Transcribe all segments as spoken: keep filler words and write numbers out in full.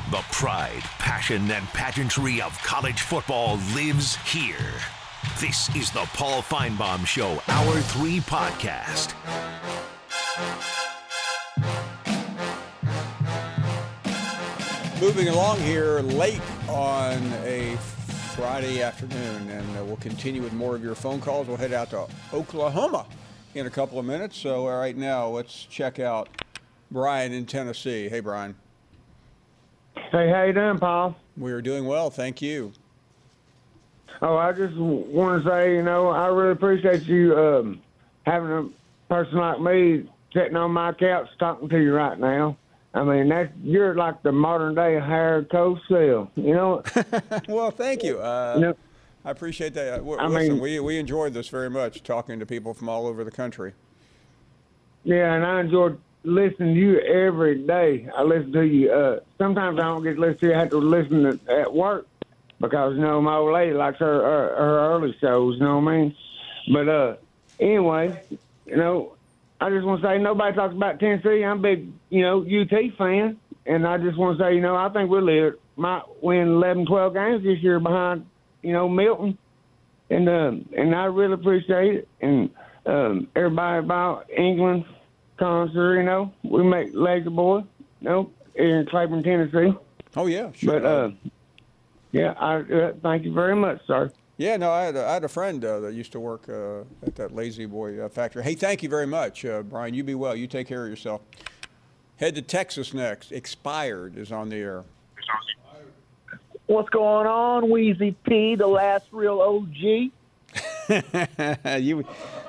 The pride, passion, and pageantry of college football lives here. This is the Paul Finebaum Show, Hour three podcast. Moving along here late on a Friday afternoon, and uh, we'll continue with more of your phone calls. We'll head out to Oklahoma in a couple of minutes. So uh, right now, let's check out Brian in Tennessee. Hey, Brian. Hey, how you doing, Paul? We're doing well, thank you. Oh, I just want to say, you know, I really appreciate you um, having a person like me sitting on my couch talking to you right now. I mean, that's, you're like the modern-day Harold Cosell, you know? Well, thank you. Uh, you know, I appreciate that. W- I Listen, mean, we, we enjoyed this very much, talking to people from all over the country. Yeah, and I enjoyed listening to you every day. I listen to you. Uh, sometimes I don't get to listen to you. I have to listen to, at work because, you know, my old lady likes her, her, her early shows, you know what I mean? But uh, anyway, you know, I just want to say nobody talks about Tennessee. I'm a big, you know, U T fan, and I just want to say, you know, I think we'll live, might win eleven, twelve games this year behind, you know, Milton, and um, and I really appreciate it. And um, everybody about England, concert, you know, we make Lazy Boy, you know, in Claiborne, Tennessee. Oh yeah, sure. But uh, yeah, I uh, thank you very much, sir. Yeah, no, I had a, I had a friend uh, that used to work uh, at that Lazy Boy uh, factory. Hey, thank you very much, uh, Brian. You be well. You take care of yourself. Head to Texas next. Expired is on the air. What's going on, Wheezy P, the last real O G? you,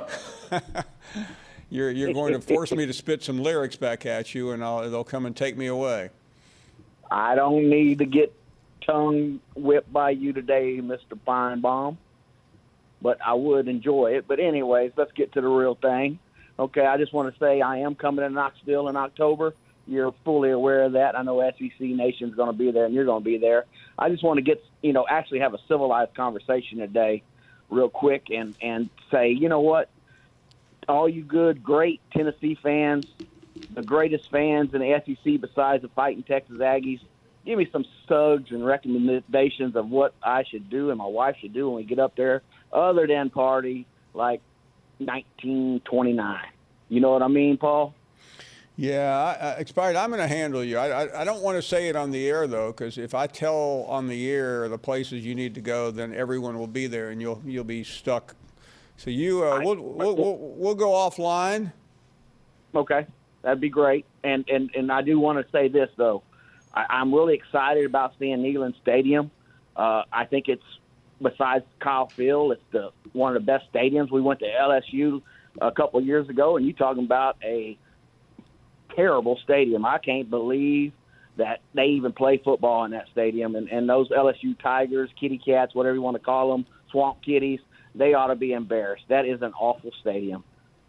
you're you're going to force me to spit some lyrics back at you, and I'll, they'll come and take me away. I don't need to get tongue whipped by you today, Mister Finebaum, but I would enjoy it. But anyways, let's get to the real thing. Okay, I just want to say I am coming to Knoxville in October. You're fully aware of that. I know S E C Nation's going to be there, and you're going to be there. I just want to get, you know, actually have a civilized conversation today real quick and, and say, you know what, all you good, great Tennessee fans, the greatest fans in the S E C besides the fighting Texas Aggies, give me some sugs and recommendations of what I should do and my wife should do when we get up there, other than party like nineteen twenty-nine. You know what I mean, Paul? Yeah, I, I, expired. I'm going to handle you. I, I, I don't want to say it on the air though, because if I tell on the air the places you need to go, then everyone will be there and you'll you'll be stuck. So you, uh, we'll, we'll we'll we'll go offline. Okay, that'd be great. And and and I do want to say this though. I'm really excited about seeing Neyland Stadium. Uh, I think it's, besides Kyle Field, it's the one of the best stadiums. We went to L S U a couple of years ago, and you're talking about a terrible stadium. I can't believe that they even play football in that stadium. And, and those L S U Tigers, kitty cats, whatever you want to call them, swamp kitties, they ought to be embarrassed. That is an awful stadium.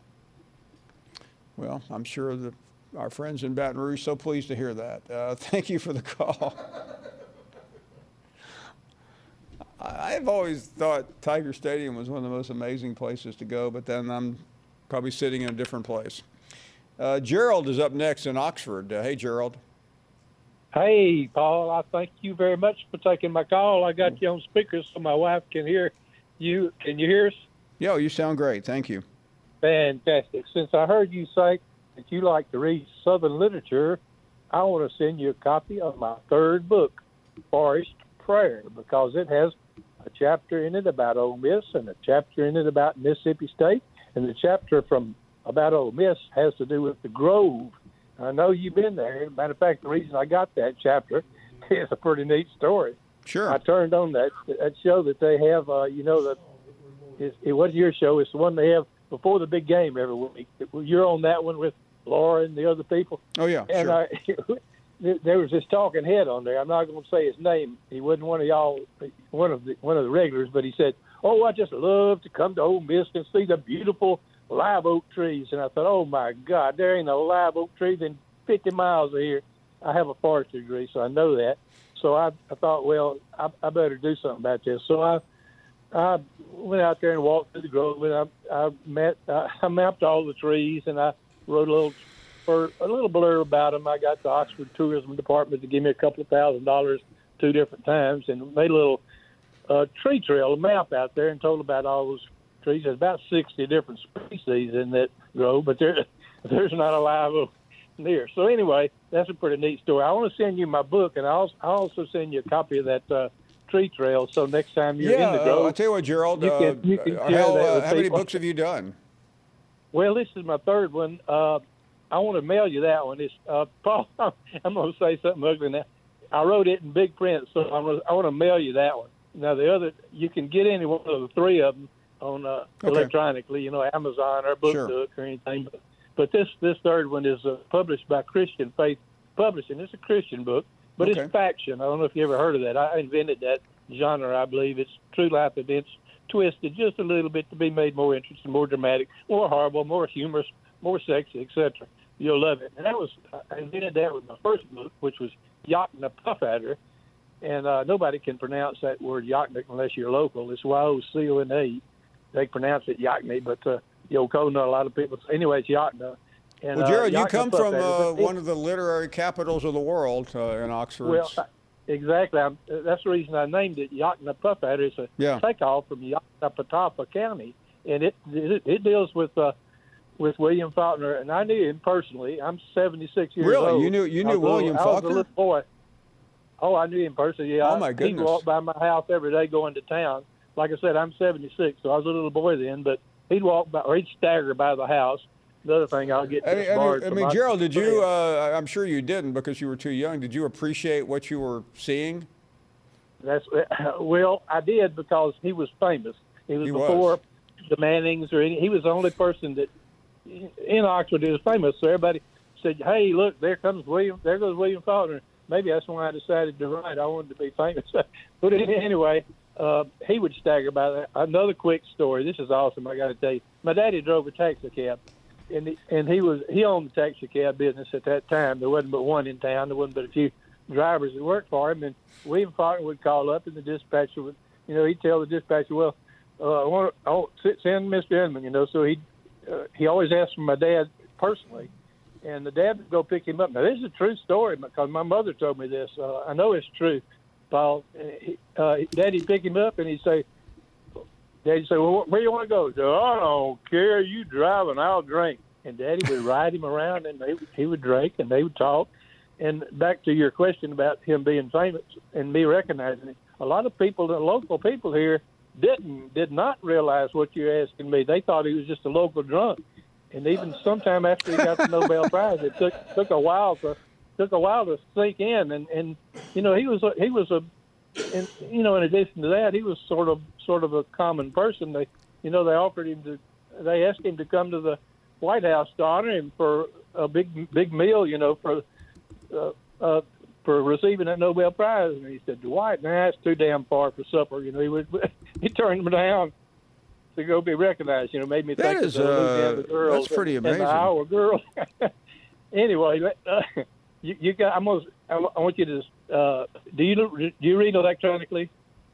Well, I'm sure that our friends in Baton Rouge, so pleased to hear that. Uh, thank you for the call. I've always thought Tiger Stadium was one of the most amazing places to go, but then I'm probably sitting in a different place. Uh, Gerald is up next in Oxford. Uh, hey, Gerald. Hey, Paul, I thank you very much for taking my call. I got you on speaker so my wife can hear you. Can you hear us? Yo, you sound great. Thank you. Fantastic. Since I heard you say that you like to read Southern literature, I want to send you a copy of my third book, Forest Prayer, because it has a chapter in it about Ole Miss and a chapter in it about Mississippi State, and the chapter from about Ole Miss has to do with the Grove. I know you've been there. Matter of fact, the reason I got that chapter is a pretty neat story. Sure. I turned on that that show that they have, uh, you know, the, it, it wasn't your show. It's the one they have before the big game every week. You're on that one with Laura and the other people. Oh, yeah, and sure. I, there was this talking head on there. I'm not going to say his name. He wasn't one of y'all, one of the one of the regulars, but he said, "Oh, I just love to come to Ole Miss and see the beautiful live oak trees." And I thought, "Oh my God, there ain't no live oak tree than fifty miles of here." I have a forestry degree, so I know that. So I, I thought, well, I, I better do something about this. So I, I went out there and walked through the grove, and I, I met, I, I mapped all the trees, and I wrote a little for a little blurb about them. I got the Oxford Tourism Department to give me a couple of thousand dollars two different times, and made a little uh, tree trail, a map out there, and told about all those trees. There's about sixty different species in that grove, but there, there's not a live oak near. So anyway, that's a pretty neat story. I want to send you my book, and I'll, I'll also send you a copy of that uh, tree trail. So next time you're yeah, in the grove, uh, I'll tell you what, Gerald. you Uh, can, you can uh, share how, that uh, with how many people. books have you done? Well, this is my third one. Uh, I want to mail you that one. It's uh, Paul. I'm going to say something ugly now. I wrote it in big print, so I'm gonna, I want to mail you that one. Now the other, you can get any one of the three of them on uh, Okay. electronically, you know, Amazon or BookNook Sure. or anything. But, but this this third one is uh, published by Christian Faith Publishing. It's a Christian book, but Okay. it's faction. I don't know if you ever heard of that. I invented that genre, I believe. It's true life events twisted just a little bit to be made more interesting, more dramatic, more horrible, more humorous, more sexy, et cetera. You'll love it. And that was I invented that with my first book, which was Yachna Puffadder. And uh, nobody can pronounce that word Yachnik unless you're local. It's Y O C O N A. They pronounce it Yachny, but uh, Yoko, not a lot of people. Anyway, it's Yachna. And, Well, Gerald, uh, you Yachna come from Puffadder. uh, one of the literary capitals of the world uh, in Oxford. Well, exactly. I'm, that's the reason I named it Yachna Puffadder. It's a Yeah. takeoff from Yoknapatawpha County, and it it, it deals with uh, with William Faulkner. And I knew him personally. I'm seventy-six years Really? old. You knew- you I knew was a little- William I was Faulkner? a little boy. Oh, I knew him personally. Yeah. Oh, my I- goodness. He'd walk by my house every day going to town. Like I said, I'm seventy-six, so I was a little boy then. But he'd walk by, or he'd stagger by the house. Another thing, I'll get. I mean, I barred mean, I for mean my- Gerald, did you? Uh, I'm sure you didn't because you were too young. Did you appreciate what you were seeing? That's well, I did because he was famous. He was He was. before the Mannings or any. He was the only person that in Oxford that was famous. So everybody said, "Hey, look, there comes William. There goes William Faulkner." Maybe that's why I decided to write. I wanted to be famous. But anyway, uh, he would stagger by that. Another quick story. This is awesome. I got to tell you. My daddy drove a taxi cab, and he, and he was he owned the taxi cab business at that time. There wasn't but one in town. There wasn't but a few drivers that worked for him. And William Faulkner would call up, and the dispatcher would, you know, he'd tell the dispatcher, "Well, uh, I want to I want, send Mister Inman," you know. So he uh, he always asked for my dad personally. And the dad would go pick him up. Now, this is a true story because my mother told me this. Uh, I know it's true, Paul. He, uh, Daddy'd pick him up, and he'd say, Daddy'd say, "Well, where do you want to go?" He'd say, "I don't care. You drive, and I'll drink." And Daddy would ride him around, and they, he would drink, and they would talk. And back to your question about him being famous and me recognizing him, a lot of people, the local people here, didn't, did not realize what you're asking me. They thought he was just a local drunk. And even sometime after he got the Nobel Prize, it took took a while to took a while to sink in. And, and you know, he was a, he was a, and you know, in addition to that, he was sort of sort of a common person. They, you know, they offered him to, they asked him to come to the White House to honor him for a big big meal, you know, for uh, uh, for receiving that Nobel Prize. And he said, "Dwight, nah, it's too damn far for supper." You know, he would he turned him down to go be recognized. You know, made me That think is, of the uh, Louisiana girls. that's pretty and, amazing. And the Iowa girls. Anyway, uh, you, you got. I'm gonna. I want you to. Uh, do you do you read electronically?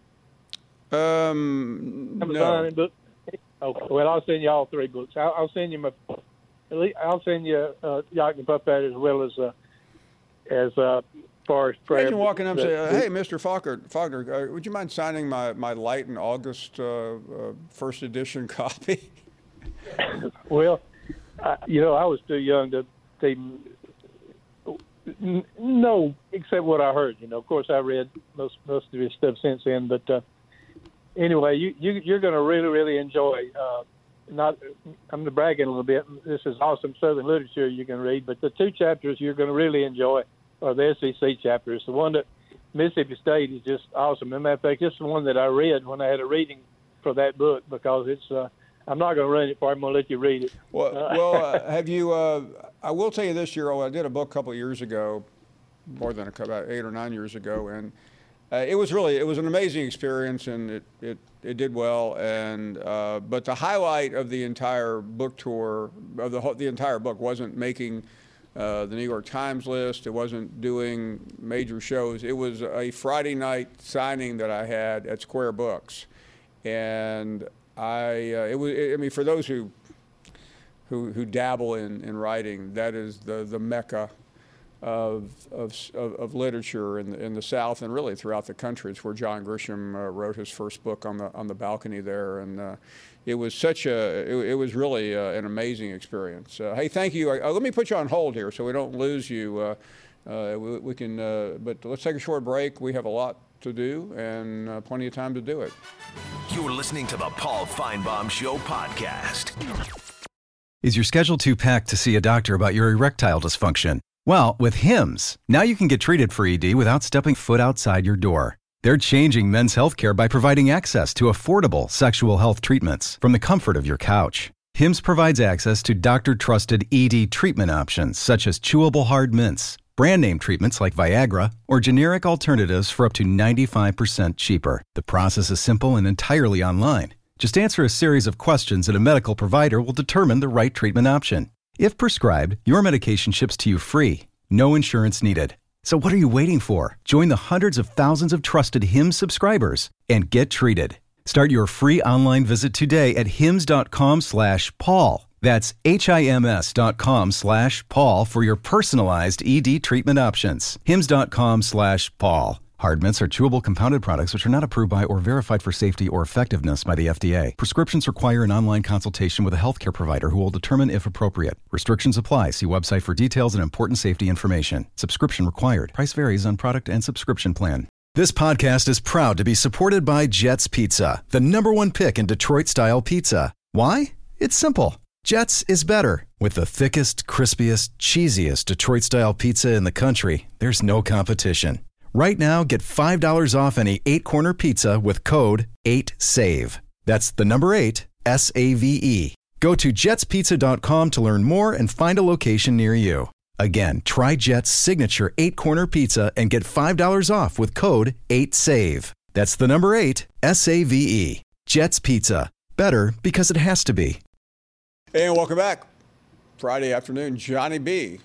Um, Amazon no. and book. Oh, well, I'll send you all three books. I'll, I'll send you my. I'll send you uh, Yachna Puffadder as well as uh, as uh, Forest Prayer. Imagine walking up and say, uh, The- "Hey, Mister Faulkner, Faulkner, uh, would you mind signing my, my Light in August uh, uh, first edition copy?" Well, I, you know, I was too young to even n- know, except what I heard. You know, of course, I read most most of his stuff since then. But uh, anyway, you, you you're going to really really enjoy. Uh, not, I'm bragging a little bit. This is awesome Southern literature you can read, but the two chapters you're going to really enjoy are the S E C chapters. The one that Mississippi State is just awesome. As a matter of fact, this is the one that I read when I had a reading for that book because it's. Uh, I'm not going to run it for you. I'm going to let you read it. Well, Uh, well, uh, have you? Uh, I will tell you this, Gerald. I did a book a couple of years ago, more than a couple, about eight or nine years ago, and uh, it was really it was an amazing experience, and it it, it did well. And uh, but the highlight of the entire book tour of the whole, the entire book wasn't making uh, the New York Times list. It wasn't doing major shows. It was a Friday night signing that I had at Square Books, and I uh, it was I mean for those who. who who who dabble in, in writing, that is the the mecca of of of, of literature in the, in the South and really throughout the country. It's where John Grisham uh, wrote his first book on the on the balcony there, and uh, it was such a it, it was really uh, an amazing experience. Uh, hey, thank you. Uh, let me put you on hold here so we don't lose you. Uh, uh, we, we can, uh, but let's take a short break. We have a lot to do and uh, plenty of time to do it. You're listening to the Paul Feinbaum Show podcast. Is your schedule too packed to see a doctor about your erectile dysfunction? Well, with Hims, now you can get treated for E D without stepping foot outside your door. They're changing men's healthcare by providing access to affordable sexual health treatments from the comfort of your couch. Hims provides access to doctor-trusted E D treatment options such as chewable hard mints, brand name treatments like Viagra, or generic alternatives for up to ninety-five percent cheaper. The process is simple and entirely online. Just answer a series of questions and a medical provider will determine the right treatment option. If prescribed, your medication ships to you free. No insurance needed. So what are you waiting for? Join the hundreds of thousands of trusted Hims subscribers and get treated. Start your free online visit today at hims.com slash Paul. That's H-I-M-S dot com slash Paul for your personalized E D treatment options. Hims.com slash Paul. Hard mints are chewable compounded products which are not approved by or verified for safety or effectiveness by the F D A. Prescriptions require an online consultation with a healthcare provider who will determine if appropriate. Restrictions apply. See website for details and important safety information. Subscription required. Price varies on product and subscription plan. This podcast is proud to be supported by Jets Pizza, the number one pick in Detroit-style pizza. Why? It's simple. Jets is better. With the thickest, crispiest, cheesiest Detroit-style pizza in the country, there's no competition. Right now, get five dollars off any eight-corner pizza with code eight save. That's the number eight, S A V E. Go to jets pizza dot com to learn more and find a location near you. Again, try Jet's signature eight-corner pizza and get five dollars off with code eight save. That's the number eight, S A V E. Jet's Pizza. Better because it has to be. And welcome back. Friday afternoon, Johnny B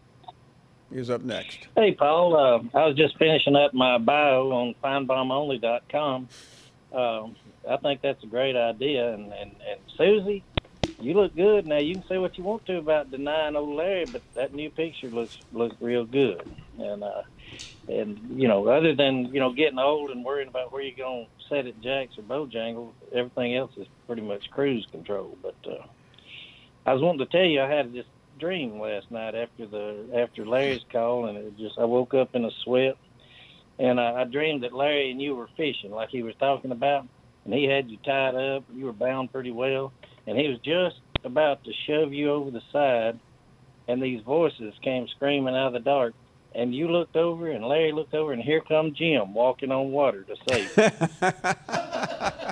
is up next. Hey, Paul. Uh, I was just finishing up my bio on feinbaum only dot com. Um, I think that's a great idea. And, and, and Susie, you look good. Now, you can say what you want to about denying old Larry, but that new picture looks looks real good. And, uh, and you know, other than, you know, getting old and worrying about where you're going to set it, Jacks or Bojangles, everything else is pretty much cruise control. But uh, I was wanting to tell you I had this dream last night after the after Larry's call, and it just I woke up in a sweat, and I, I dreamed that Larry and you were fishing like he was talking about, and he had you tied up, you were bound pretty well, and he was just about to shove you over the side, and these voices came screaming out of the dark, and you looked over, and Larry looked over, and here come Jim walking on water to save you.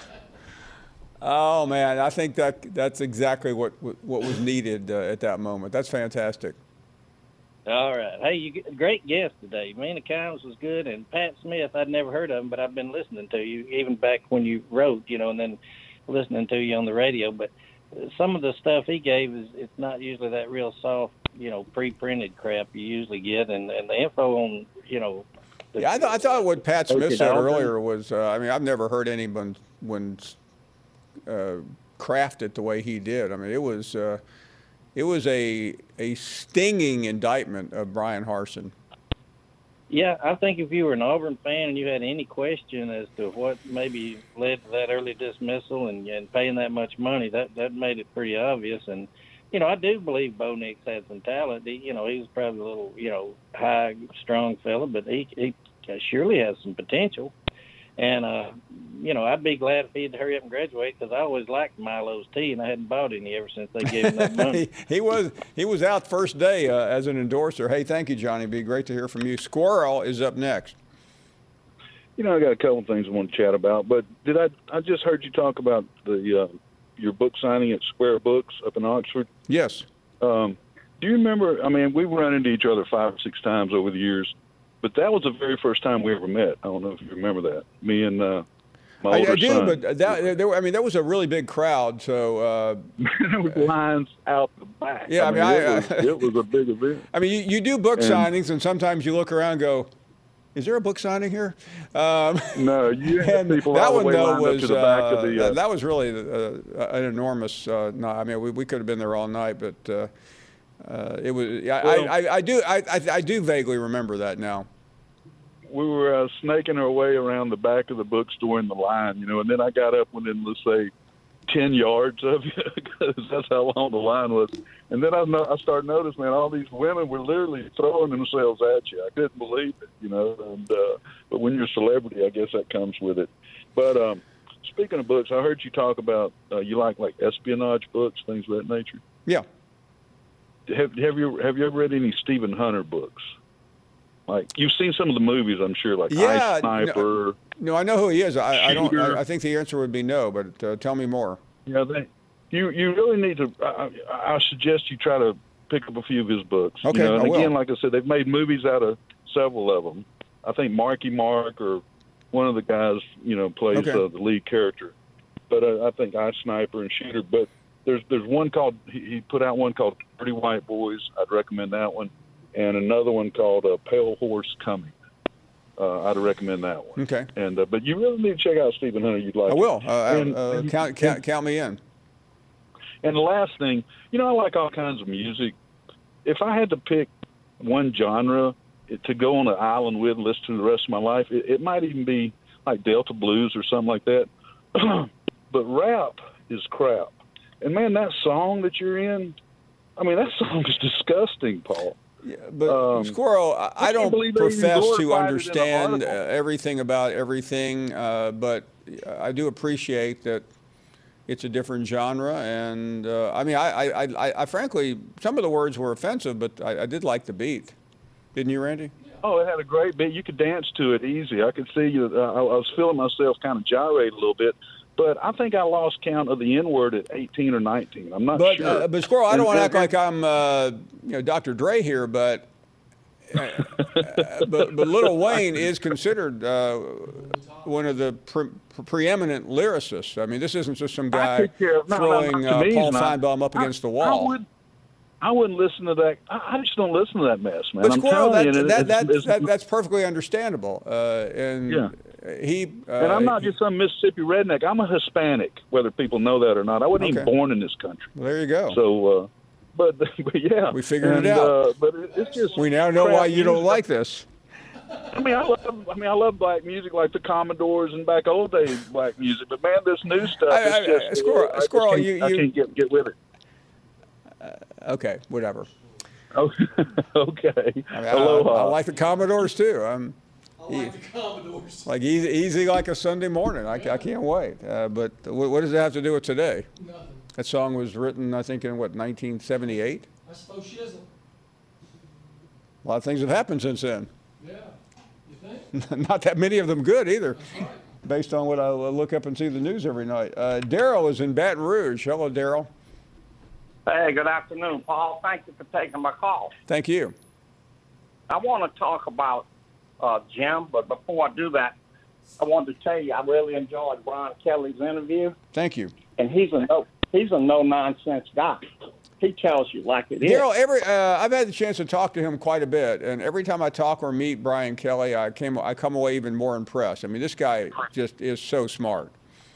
Oh man, I think that that's exactly what what was needed uh, at that moment. That's fantastic. All right. Hey, you get a great guest today. Mina Kimes was good, and Pat Smith, I'd never heard of him, but I've been listening to you even back when you wrote, you know, and then listening to you on the radio. But some of the stuff he gave is it's not usually that real soft, you know, pre-printed crap you usually get, and and the info on, you know. The, yeah, I, th- I thought what Pat Smith said earlier was, uh, I mean, I've never heard anyone when. Uh, craft it the way he did. I mean, it was uh, it was a a stinging indictment of Brian Harsin. Yeah, I think if you were an Auburn fan and you had any question as to what maybe led to that early dismissal and, and paying that much money, that that made it pretty obvious. And you know, I do believe Bo Nix had some talent. He, you know, he was probably a little, you know, high, strong fella, but he he surely has some potential. And, uh, you know, I'd be glad if he'd hurry up and graduate because I always liked Milo's tea, and I hadn't bought any ever since they gave him that money. he, he was he was out first day uh, as an endorser. Hey, thank you, Johnny B. Great to hear from you. Squirrel is up next. You know, I got a couple of things I want to chat about, but did I I just heard you talk about the uh, your book signing at Square Books up in Oxford? Yes. Um, do you remember, I mean, we've run into each other five or six times over the years, but that was the very first time we ever met. I don't know if you remember that. Me and uh, my older I, I do, son. but that, there, I mean, that was a really big crowd. So uh, there was lines out the back. Yeah, I, I mean, mean I, it, was, it was a big event. I mean, you, you do book and, signings, and sometimes you look around and go, Is there a book signing here? Um, No, you had and people that all the one way though lined up was to the back of uh, the. Uh, that was really uh, an enormous. Uh, no, I mean we, we could have been there all night, but uh, uh, it was. I, Well- I, I, I do I, I I do vaguely remember that now. we were uh, snaking our way around the back of the bookstore in the line, you know, and then I got up within, let's say, ten yards of you, because that's how long the line was. And then I, no- I started noticing, man, all these women were literally throwing themselves at you. I couldn't believe it, you know. And uh, but when you're a celebrity, I guess that comes with it. But um, speaking of books, I heard you talk about uh, you like like espionage books, things of that nature. Yeah. Have have you have you ever read any Stephen Hunter books? Like, you've seen some of the movies, I'm sure, like Yeah, Ice Sniper. No, I know who he is. I, I don't. Shooter. I, I think the answer would be no, but uh, tell me more. Yeah, they, you you really need to. I, I I suggest you try to pick up a few of his books. Okay, you know, and I will. again, like I said, they've made movies out of several of them. I think Marky Mark or one of the guys, you know, plays Okay. uh, the lead character. But uh, I think Ice Sniper and Shooter. But there's there's one called he, he put out one called Dirty White Boys. I'd recommend that one, and another one called uh, Pale Horse Coming. Uh, I'd recommend that one. Okay. And uh, but you really need to check out Stephen Hunter. You'd like. I will. Uh, And- uh, and- count, count count me in. And the last thing, you know, I like all kinds of music. If I had to pick one genre to go on an island with and listen to the rest of my life, it, it might even be like Delta Blues or something like that. But rap is crap. And, man, that song that you're in, I mean, that song is disgusting, Paul. Yeah, but Um, Squirrel, I, I I can't don't believe they even profess to glorified it in an understand uh, article. everything about everything, uh, but I do appreciate that it's a different genre. And uh, I mean, I, I, I, I frankly, some of the words were offensive, but I, I did like the beat. Didn't you, Randy? Oh, it had a great beat. You could dance to it easy. I could see you. Uh, I, I was feeling myself kind of gyrate a little bit. But I think I lost count of the N-word at eighteen or nineteen. I'm not But, sure. uh, but Squirrel, I don't And- want to act and- like I'm, uh, you know, Doctor Dre here, but, uh, but but Lil Wayne is considered uh, one of the pre- preeminent lyricists. I mean, this isn't just some I guy take care of- no, no, throwing not to uh, me, Paul not- Feinbaum up I- against the I wall. would, I wouldn't listen to that. I, I just don't listen to that mess, man. But I'm Squirrel, telling that, you, it- that, it's- that, it's- that, that's perfectly understandable. Uh, and Yeah. he uh, and I'm not just some Mississippi redneck. I'm a Hispanic, whether people know that or not. I wasn't Okay. even born in this country. Well, there you go. So, uh, but, but yeah, We figured it and, out. Uh, but it, it's just we now know crap why you don't music. like this. I mean, I love. I mean, I love black music like the Commodores and back old days black music. But man, this new stuff I- is I- just I- Squirrel- I just Squirrel, can't- you- I you- can't get get with it. Okay, whatever. Oh, okay. I, mean, I, Aloha. I like the Commodores too. I'm I like the Commodores. like easy, easy like a Sunday morning. I, I can't wait. Uh, but what, what does it have to do with today? Nothing. That song was written, I think, in what, nineteen seventy-eight? I suppose shizzle. A lot of things have happened since then. Yeah. You think? Not that many of them good either, That's right. based on what I look up and see the news every night. Uh, Daryl is in Baton Rouge. Hello, Daryl. Hey, good afternoon, Paul. Thank you for taking my call. Thank you. I want to talk about uh, Jim, but before I do that, I wanted to tell you I really enjoyed Brian Kelly's interview, Thank you. and he's a no he's a no nonsense guy. He tells you like it is. Daryl, every uh, I've had the chance to talk to him quite a bit, and every time I talk or meet Brian Kelly, I came I come away even more impressed. I mean, this guy just is so smart.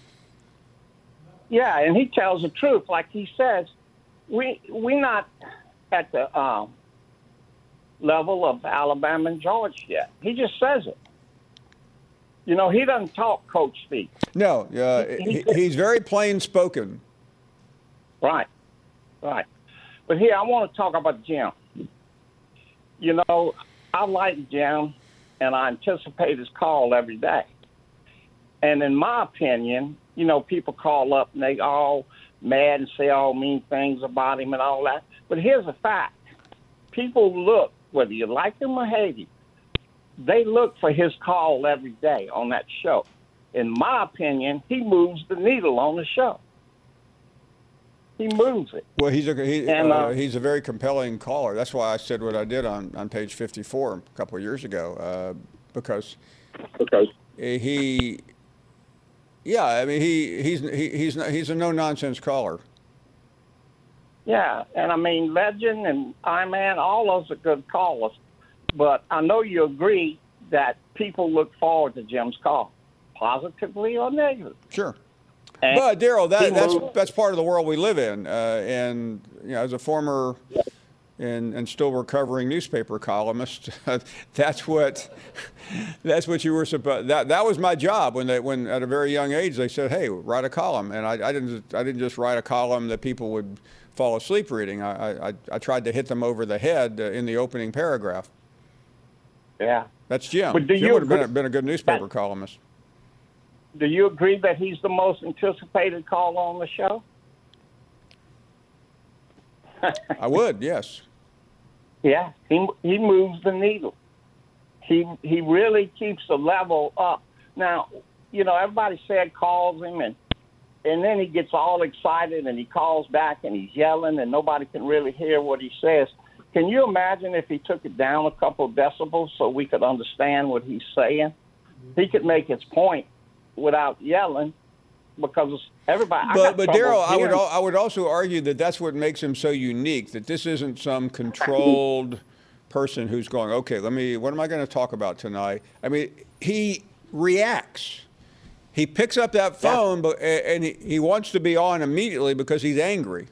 Yeah, and he tells the truth. Like he says, we we not at the um, level of Alabama and Georgia yet. He just says it. You know, he doesn't talk Coach speak. No, uh, he, he's very plain spoken. Right, right. But here, I want to talk about Jim. You know, I like Jim, and I anticipate his call every day. And in my opinion, you know, people call up and they all mad and say all mean things about him and all that. But here's the fact. People look, whether you like him or hate him, they look for his call every day on that show. In my opinion, he moves the needle on the show. He moves it. Well, he's a he, And, uh, uh, he's a very compelling caller. That's why I said what I did on, on page fifty-four a couple of years ago, uh, because Okay. he, yeah, I mean he he's he, he's not, he's a no nonsense caller. Yeah, and I mean, Legend and I-Man, all those are good callers. But I know you agree that people look forward to Jim's call, positively or negatively. Sure. And But Daryl, that, he that's moved- that's part of the world we live in, uh, and you know, as a former and and still recovering newspaper columnist, that's what that's what you were supposed. That that was my job when they when at a very young age they said, "Hey, write a column," and I, I didn't I didn't just write a column that people would fall asleep reading. I I, I tried to hit them over the head uh, in the opening paragraph. Yeah. That's Jim. But do Jim you would have been, agree- a- been a good newspaper columnist. Do you agree that he's the most anticipated call on the show? I would, yes. Yeah, he he moves the needle. He he really keeps the level up. Now, you know, everybody said calls him, and and then he gets all excited and he calls back and he's yelling and nobody can really hear what he says. Can you imagine if he took it down a couple of decibels so we could understand what he's saying? He could make his point without yelling, because everybody. I But got but trouble Daryl, I would hearing- al- I would also argue that that's what makes him so unique. That this isn't some controlled person who's going, okay, let me. What am I going to talk about tonight? I mean, he reacts. He picks up that phone, but and he, he wants to be on immediately because he's angry.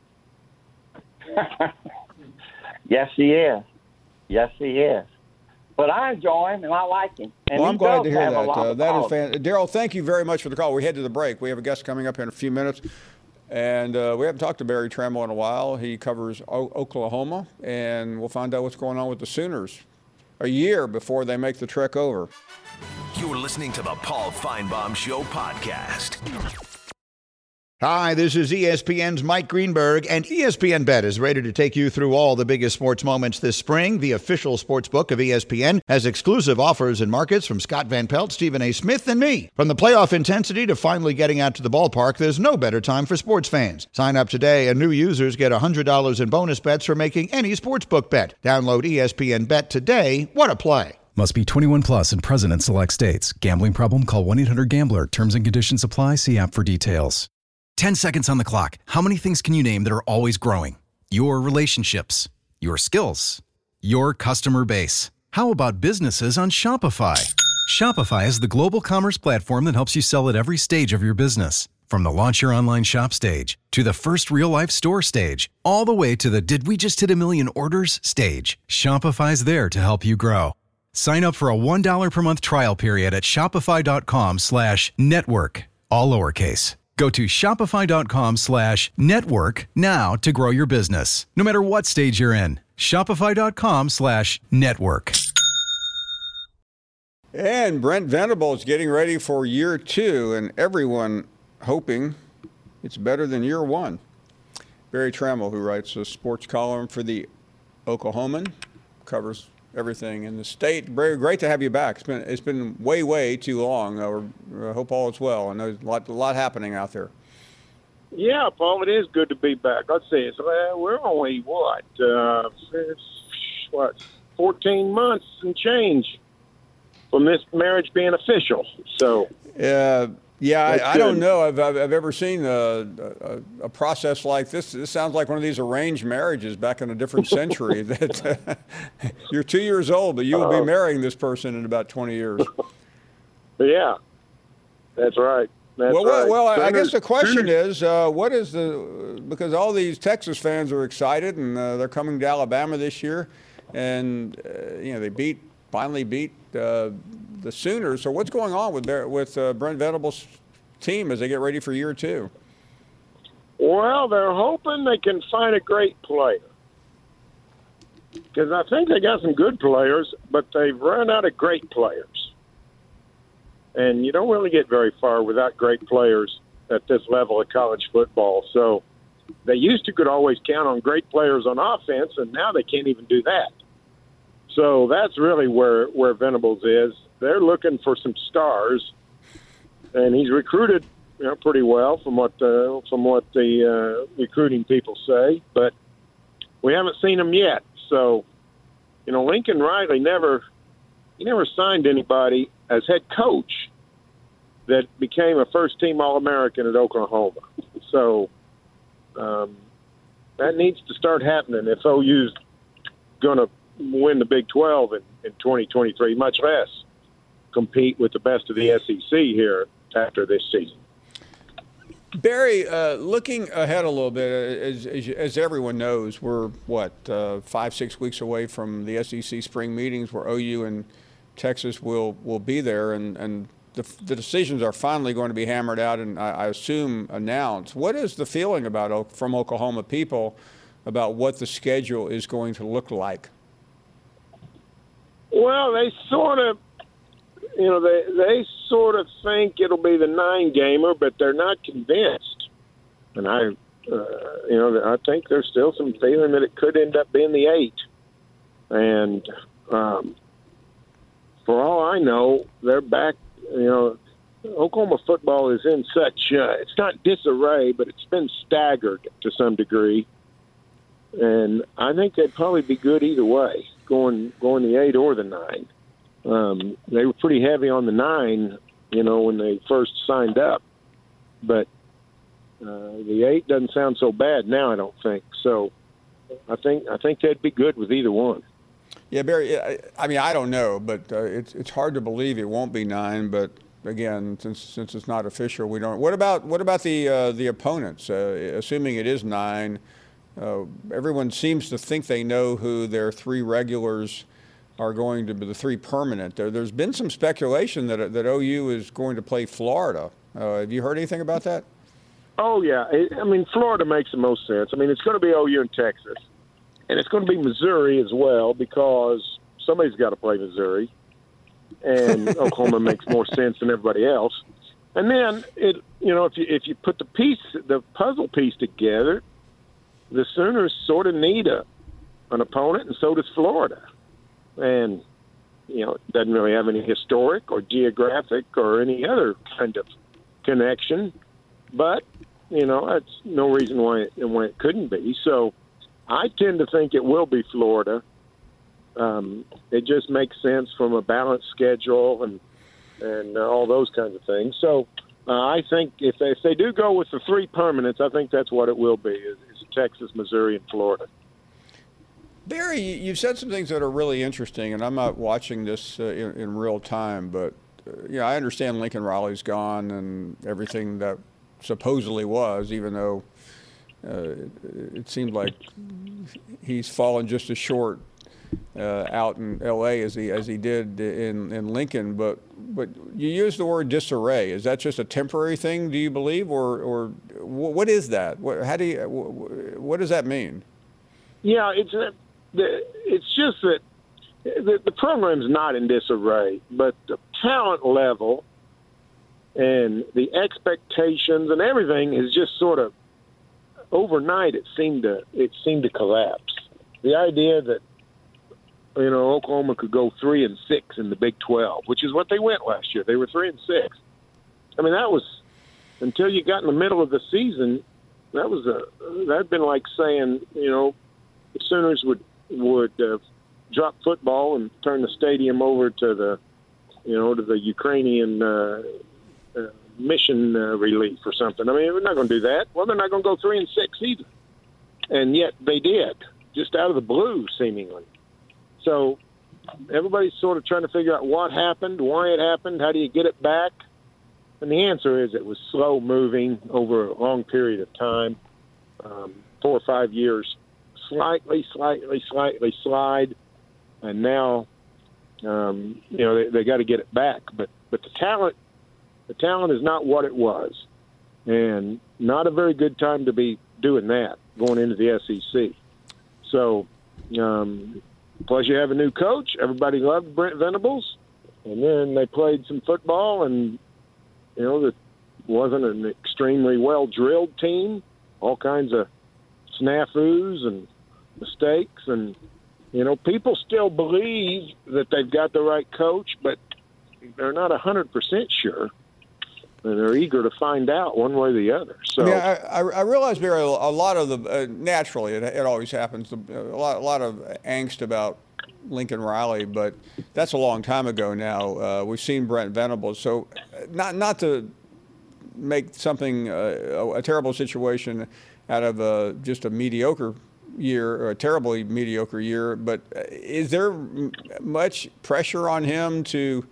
Yes, he is. Yes, he is. But I enjoy him and I like him. And Well, he I'm glad does to hear have a that. lot Uh, of that is quality. fan- Daryl, thank you very much for the call. We head to the break. We have a guest coming up in a few minutes. And uh, we haven't talked to Barry Trammell in a while. He covers o- Oklahoma, and we'll find out what's going on with the Sooners a year before they make the trek over. You're listening to the Paul Feinbaum Show podcast. Hi, this is E S P N's Mike Greenberg, and E S P N Bet is ready to take you through all the biggest sports moments this spring. The official sports book of E S P N has exclusive offers and markets from Scott Van Pelt, Stephen A. Smith, and me. From the playoff intensity to finally getting out to the ballpark, there's no better time for sports fans. Sign up today, and new users get one hundred dollars in bonus bets for making any sportsbook bet. Download E S P N Bet today. What a play. Must be twenty-one plus and present in select states. Gambling problem? Call one eight hundred gambler. Terms and conditions apply. See app for details. ten seconds on the clock. How many things can you name that are always growing? Your relationships, your skills, your customer base. How about businesses on Shopify? Shopify is the global commerce platform that helps you sell at every stage of your business. From the launch your online shop stage to the first real life store stage, all the way to the did we just hit a million orders stage. Shopify's there to help you grow. Sign up for a one dollar per month trial period at shopify.com slash network, all lowercase. Go to shopify.com slash network now to grow your business. No matter what stage you're in, shopify.com slash network. And Brent Venable is getting ready for year two, and everyone hoping it's better than year one. Barry Trammell, who writes a sports column for the Oklahoman, covers everything in the state. Very great to have you back. It's been it's been way way too long. Uh, I hope all is well. I know there's a lot a lot happening out there. Yeah, Paul, it is good to be back. Let's see, it's, uh, we're only what uh, it's, what fourteen months and change from this marriage being official. So uh, yeah, That's I, I don't good. know. I've, I've I've ever seen a, a, a process like this. This sounds like one of these arranged marriages back in a different century. That uh, you're two years old, but you will be Uh, marrying this person in about twenty years. yeah, that's right. That's well, right. well, well, I, I guess Sooners- the question Sooners- is, uh, what is the because all these Texas fans are excited and uh, they're coming to Alabama this year, and uh, you know they beat finally beat uh, the Sooners. So what's going on with their, with uh, Brent Venable's team as they get ready for year two? Well, they're hoping they can find a great player. Because I think they got some good players, but they've run out of great players. And you don't really get very far without great players at this level of college football. So they used to could always count on great players on offense, and now they can't even do that. So that's really where, where Venables is. They're looking for some stars, and he's recruited you know, pretty well from what the, from what the uh, recruiting people say, but we haven't seen him yet. So, you know, Lincoln Riley never he never signed anybody as head coach that became a first-team All-American at Oklahoma. So um, that needs to start happening if O U's going to win the Big twelve in, in twenty twenty-three, much less compete with the best of the S E C here after this season. Barry, uh, looking ahead a little bit, as, as, as everyone knows, we're, what, uh, five, six weeks away from the S E C spring meetings where O U and Texas will, will be there, and, and the, the decisions are finally going to be hammered out and I, I assume announced. What is the feeling about from Oklahoma people about what the schedule is going to look like? Well, they sort of, you know, they they sort of think it'll be the nine gamer, but they're not convinced. And I, uh, you know, I think there's still some feeling that it could end up being the eight. And um, for all I know, they're back. You know, Oklahoma football is in such uh, it's not disarray, but it's been staggered to some degree. And I think they'd probably be good either way, going going the eight or the nine. Um, they were pretty heavy on the nine, you know, when they first signed up. But uh, the eight doesn't sound so bad now, I don't think. So I think I think they'd be good with either one. Yeah, Barry, I, I mean, I don't know, but uh, it's it's hard to believe it won't be nine. But again, since since it's not official, we don't. What about what about the uh, the opponents? Uh, assuming it is nine, uh, everyone seems to think they know who their three regulars are going to be, the three permanent. There, there's been some speculation that that O U is going to play Florida. Uh, have you heard anything about that? Oh, yeah. I mean, Florida makes the most sense. I mean, it's going to be O U and Texas. And it's going to be Missouri as well, because somebody's got to play Missouri. And Oklahoma makes more sense than everybody else. And then, it you know, if you if you put the piece, the puzzle piece together, the Sooners sort of need a an opponent, and so does Florida. And, you know, it doesn't really have any historic or geographic or any other kind of connection. But, you know, that's no reason why it, why it couldn't be. So I tend to think it will be Florida. Um, it just makes sense from a balanced schedule and and uh, all those kinds of things. So uh, I think if they, if they do go with the three permanents, I think that's what it will be, is, is Texas, Missouri, and Florida. Barry, you've said some things that are really interesting, and I'm not watching this uh, in, in real time, but uh, you know, I understand Lincoln Riley's gone and everything that supposedly was, even though uh, it seemed like he's fallen just as short uh, out in L A as he as he did in, in Lincoln. But but you used the word disarray. Is that just a temporary thing, do you believe, or or what is that? What, how do you what does that mean? Yeah, it's a, the, it's just that the, the program's not in disarray, but the talent level and the expectations and everything is just sort of overnight. It seemed to it seemed to collapse. The idea that, you know, Oklahoma could go three and six in the Big twelve, which is what they went last year. They were three and six. I mean, that was until you got in the middle of the season. That was a that'd been like saying, you know, the Sooners would would uh, drop football and turn the stadium over to the, you know, to the Ukrainian uh, uh, mission uh, relief or something. I mean, we're not going to do that. Well, they're not going to go three and six either, and yet they did, just out of the blue, seemingly. So everybody's sort of trying to figure out what happened, why it happened, how do you get it back? And the answer is it was slow moving over a long period of time, um, four or five years. Slightly, slightly, slightly slide, and now, um, you know, they, they got to get it back. But but the talent, the talent is not what it was, and not a very good time to be doing that going into the S E C. So, um, plus you have a new coach. Everybody loved Brent Venables, and then they played some football, and you know, it wasn't an extremely well drilled team. All kinds of snafus and mistakes, and you know, people still believe that they've got the right coach, but they're not a hundred percent sure, and they're eager to find out one way or the other. So, I mean, I, I, I realize, Barry, a lot of the uh, naturally it, it always happens. A lot, a lot of angst about Lincoln Riley, but that's a long time ago now. Uh, we've seen Brent Venables, so not not to make something uh, a, a terrible situation out of a, just a mediocre year or a terribly mediocre year, but is there much pressure on him to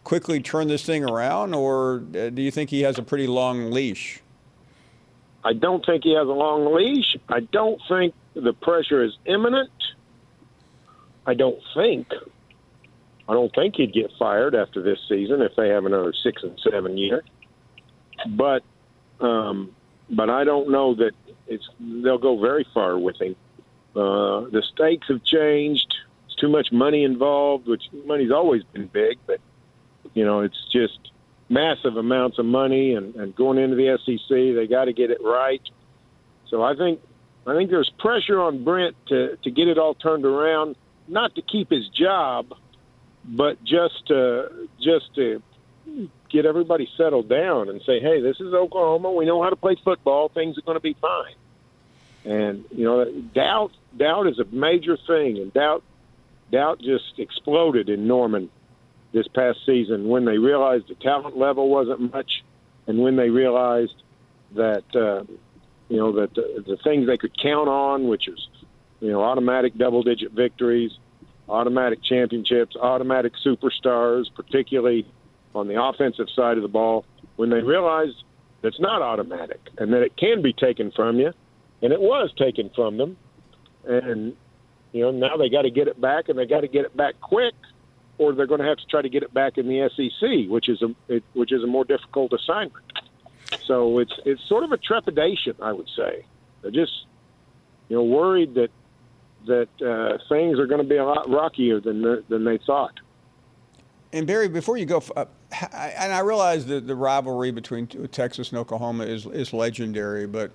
quickly turn this thing around, or do you think he has a pretty long leash? I don't think he has a long leash. I don't think the pressure is imminent. I don't think. I don't think he'd get fired after this season if they have another six and seven year. But, um, but I don't know that it's. They'll go very far with him. Uh, the stakes have changed. It's too much money involved, which money's always been big, but you know it's just massive amounts of money, and, and going into the S E C, they got to get it right. So I think I think there's pressure on Brent to to get it all turned around, not to keep his job, but just to, just to get everybody settled down and say, hey, this is Oklahoma. We know how to play football. Things are going to be fine. And, you know, doubt doubt is a major thing, and doubt doubt just exploded in Norman this past season when they realized the talent level wasn't much, and when they realized that, uh, you know, that the, the things they could count on, which is, you know, automatic double-digit victories, automatic championships, automatic superstars, particularly on the offensive side of the ball, when they realized that it's not automatic and that it can be taken from you, and it was taken from them, and, you know, now they got to get it back, and they got to get it back quick, or they're going to have to try to get it back in the S E C, which is a it, which is a more difficult assignment. So it's it's sort of a trepidation, I would say. They're just, you know, worried that that uh, things are going to be a lot rockier than than they thought. And Barry, before you go, uh, and I realize that the rivalry between Texas and Oklahoma is is legendary, but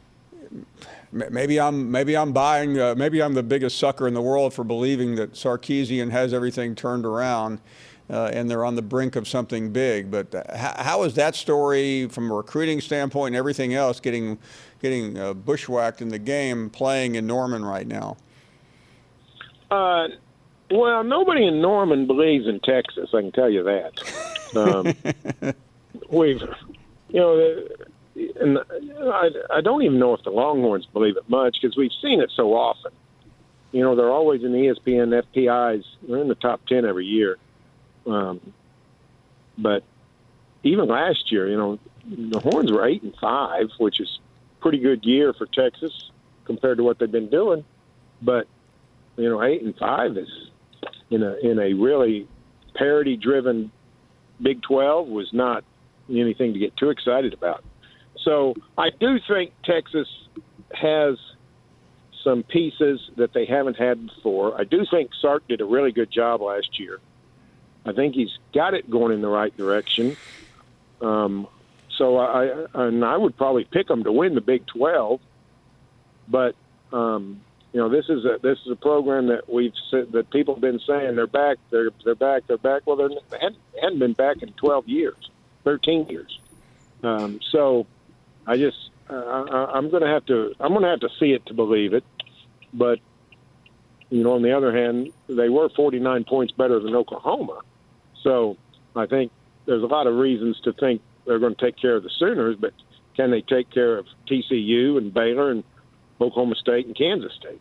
maybe I'm maybe I'm buying uh, maybe I'm the biggest sucker in the world for believing that Sarkisian has everything turned around, uh, and they're on the brink of something big. But how, how is that story, from a recruiting standpoint and everything else, getting getting uh, bushwhacked in the game, playing in Norman right now? Uh, well, nobody in Norman believes in Texas. I can tell you that. Um, we've, you know, and I, I don't even know if the Longhorns believe it much, because we've seen it so often. You know, they're always in the E S P N F P Is. They're in the top ten every year. Um, but even last year, you know, the Horns were eight and five, which is a pretty good year for Texas compared to what they've been doing. But you know, eight and five is in a in a really parity-driven Big twelve was not anything to get too excited about. So I do think Texas has some pieces that they haven't had before. I do think Sark did a really good job last year. I think he's got it going in the right direction. Um, so I and I would probably pick them to win the Big twelve, but. Um, You know, this is a this is a program that we've said, that people have been saying they're back, they're they're back, they're back. Well, they're, they hadn't, hadn't been back in twelve years, thirteen years. Um, so, I just uh, I, I'm going to have to I'm going to have to see it to believe it. But you know, on the other hand, they were forty-nine points better than Oklahoma. So I think there's a lot of reasons to think they're going to take care of the Sooners. But can they take care of T C U and Baylor and Oklahoma State and Kansas State?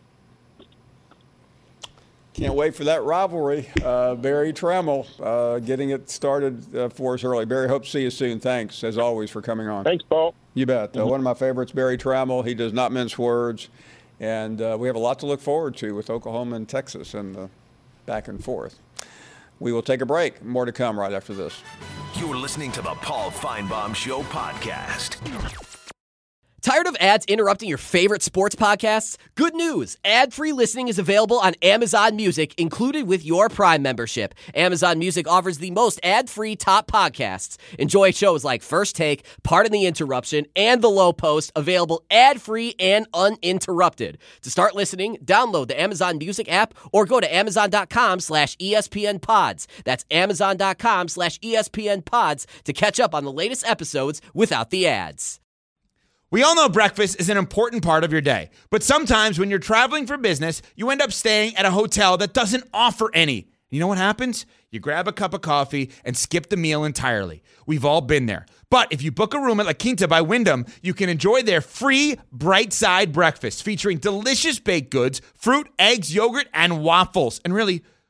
Can't wait for that rivalry. Uh, Barry Trammell uh, getting it started uh, for us early. Barry, hope to see you soon. Thanks, as always, for coming on. Thanks, Paul. You bet. Mm-hmm. Uh, one of my favorites, Barry Trammell. He does not mince words. And uh, we have a lot to look forward to with Oklahoma and Texas and the back and forth. We will take a break. More to come right after this. You're listening to the Paul Feinbaum Show podcast. Tired of ads interrupting your favorite sports podcasts? Good news! Ad-free listening is available on Amazon Music, included with your Prime membership. Amazon Music offers the most ad-free top podcasts. Enjoy shows like First Take, Pardon the Interruption, and The Low Post, available ad-free and uninterrupted. To start listening, download the Amazon Music app or go to amazon.com slash ESPN pods. That's amazon.com slash ESPN pods to catch up on the latest episodes without the ads. We all know breakfast is an important part of your day, but sometimes when you're traveling for business, you end up staying at a hotel that doesn't offer any. You know what happens? You grab a cup of coffee and skip the meal entirely. We've all been there. But if you book a room at La Quinta by Wyndham, you can enjoy their free Bright Side breakfast featuring delicious baked goods, fruit, eggs, yogurt, and waffles. And really,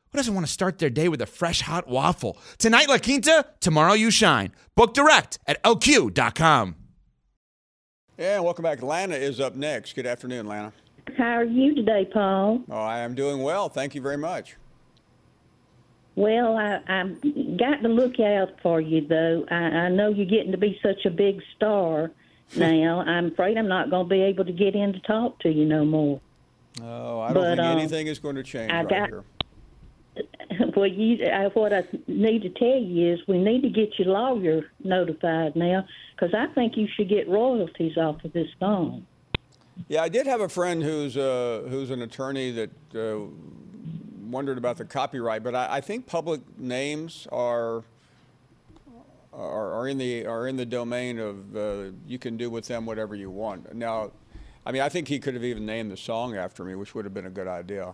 Who doesn't want to start their day with a fresh, hot waffle? Tonight, La Quinta, tomorrow you shine. Book direct at L Q dot com. Yeah, welcome back. Lana is up next. Good afternoon, Lana. How are you today, Paul? Oh, I am doing well. Thank you very much. Well, I, I've got to look out for you, though. I, I know you're getting to be such a big star now. I'm afraid I'm not going to be able to get in to talk to you no more. Oh, I don't But, think um, anything is going to change I right got- here. Well, you, I, what I need to tell you is we need to get your lawyer notified now, because I think you should get royalties off of this song. Yeah, I did have a friend who's uh, who's an attorney that uh, wondered about the copyright, but I, I think public names are, are are in the are in the domain of uh, you can do with them whatever you want. Now, I mean, I think he could have even named the song after me, which would have been a good idea.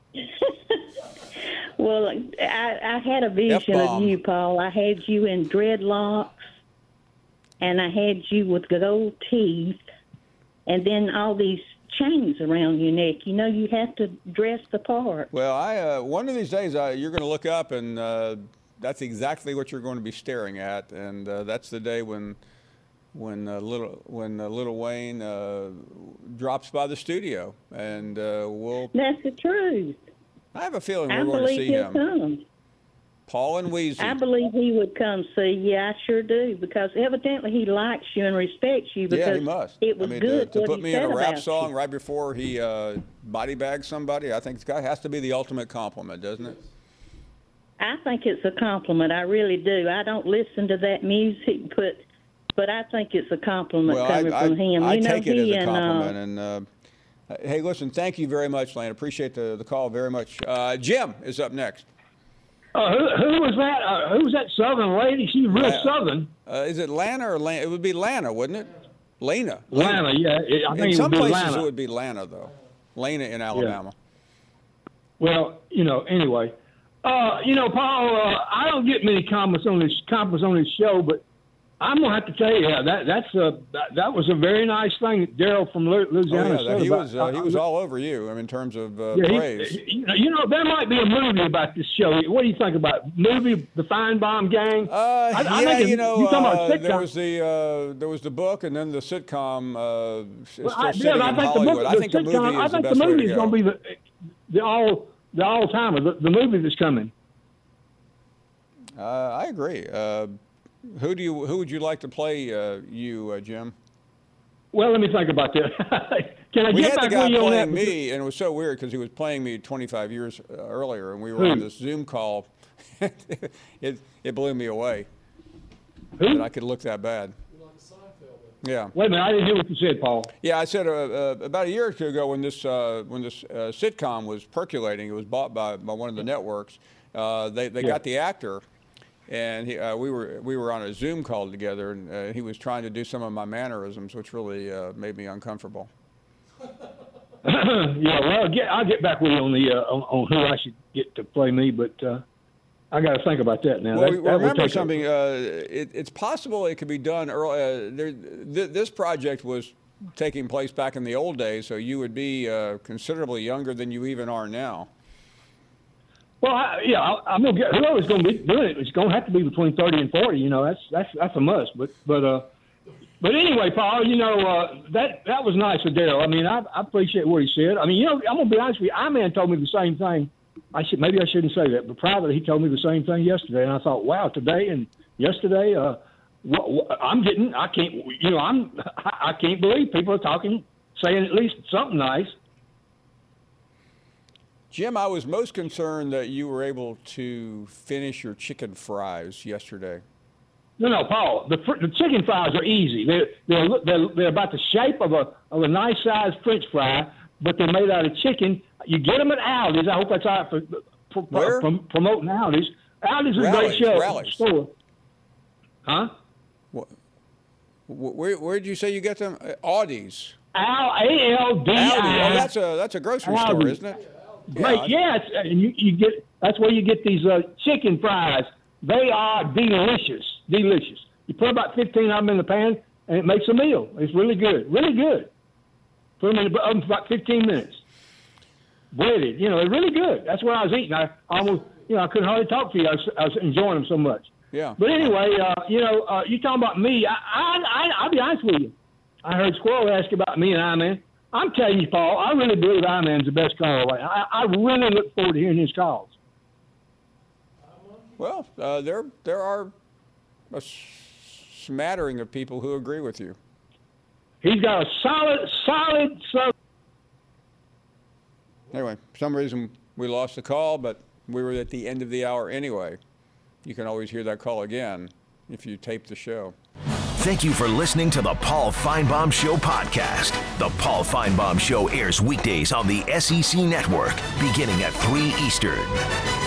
Well, I, I had a vision F-bomb. of you, Paul. I had you in dreadlocks, and I had you with gold teeth, and then all these chains around your neck. You know, you have to dress the part. Well, I uh, one of these days uh, you're going to look up, and uh, that's exactly what you're going to be staring at, and uh, that's the day when when uh, little when uh, Little Wayne uh, drops by the studio, and uh, we'll. That's the truth. I have a feeling I we're going to believe see he'll him. come. Paul and Weezy. I believe he would come see you. I sure do, because evidently he likes you and respects you. Because Yeah, he must. It was I mean, good to, to what put he me said in a rap about song you. right before he uh, body bags somebody, I think it has to be the ultimate compliment, doesn't it? I think it's a compliment. I really do. I don't listen to that music, but but I think it's a compliment Well, I, coming I, from him. I you know, take it as he a and, compliment. uh, And uh, hey, listen, thank you very much, Lane. Appreciate the, the call very much. Uh, Jim is up next. Uh, who, who was that? Uh, who was that Southern lady? She's real La- Southern. Uh, is it Lana or Lana? It would be Lana, wouldn't it? Lana. Lana, yeah. It- I in think it some would be places Lana. it would be Lana, though. Lana in Alabama. Well, you know, anyway. Uh, you know, Paul, uh, I don't get many comments on this comments on this show, but I'm gonna have to tell you, yeah, that that's a that, that was a very nice thing that Daryl from Lu- Oh, Louisiana yeah, said he about. was uh, he was all over you. I mean, in terms of uh, yeah, he- praise. you, know, you know, there might be a movie about this show. What do you think about it? Movie, The Feinbaum Gang? Uh, I, I yeah, think it- you know, you talking about uh, sitcom. there was the uh, there was the book, and then the sitcom uh, is still Well, I, sitting yeah, I in think Hollywood. the book, I the think a movie sitcom, I is the think best the way movie to is go. going to be the the all the all timer, the, the movie that's coming. Uh, I agree. Uh, who do you who would you like to play uh, you, uh, Jim? Well, let me think about that. Can I we get had back the guy with you on that? playing me, and it was so weird because he was playing me twenty-five years uh, earlier, and we were Who? on this Zoom call. it it blew me away Who? that I could look that bad. Yeah. Wait a minute, I didn't hear what you said, Paul. Yeah, I said uh, uh, about a year or two ago when this uh, when this uh, sitcom was percolating, it was bought by, by one of the networks. Uh, they they Yeah. got the actor, and he, uh, we were we were on a Zoom call together, and uh, he was trying to do some of my mannerisms, which really uh, made me uncomfortable. Yeah, well, I'll get, I'll get back with you on the uh, on, on who I should get to play me, but uh, I got to think about that now. Well, that, we- that will remember take a- something. Uh, it, it's possible it could be done early. Uh, there, th- this project was taking place back in the old days, so you would be uh, considerably younger than you even are now. Well, I, yeah, I, I'm gonna get whoever's going to be doing it. It's going to have to be between thirty and forty. You know, that's that's that's a must. But but uh, but anyway, Paul, you know uh, that that was nice of Daryl. I mean, I, I appreciate what he said. I mean, you know, I'm gonna be honest with you. Our man told me the same thing. I should maybe I shouldn't say that, but privately he told me the same thing yesterday, and I thought, wow, today and yesterday, uh, what, what, I'm getting, I can't, you know, I'm, I, I can't believe people are talking, saying at least something nice. Jim, I was most concerned that you were able to finish your chicken fries yesterday. No, no, Paul. The fr- the chicken fries are easy. They're they're they're, they're about the shape of a of a nice sized French fry, but they're made out of chicken. You get them at Aldi's. I hope that's all right for, for, Where? for promoting Aldi's. Aldi's is a Rallies, great show Rallies. store. Huh? What, where where did you say you get them? Uh, Audi's. Al A L D I. Aldi. Oh, that's a that's a grocery store, Aldi. isn't it? Great, yeah. It's, and you, you get that's where you get these uh, chicken fries. They are delicious, delicious. You put about fifteen of them in the pan, and it makes a meal. It's really good, really good. Put them in the oven for about fifteen minutes. breaded. You know, they're really good. That's what I was eating. I almost, you know, I couldn't hardly talk to you. I was, I was enjoying them so much. Yeah. But anyway, uh, you know, uh, you talking about me. I, I, I, I'll be honest with you. I heard Squirrel ask about me and I-Man. I'm telling you, Paul, I really believe I-Man's the best caller. I, I really look forward to hearing his calls. Well, uh, there there are a smattering of people who agree with you. He's got a solid, solid, solid. Anyway, for some reason we lost the call, but we were at the end of the hour anyway. You can always hear that call again if you tape the show. Thank you for listening to the Paul Feinbaum Show podcast. The Paul Feinbaum Show airs weekdays on the S E C Network, beginning at three Eastern.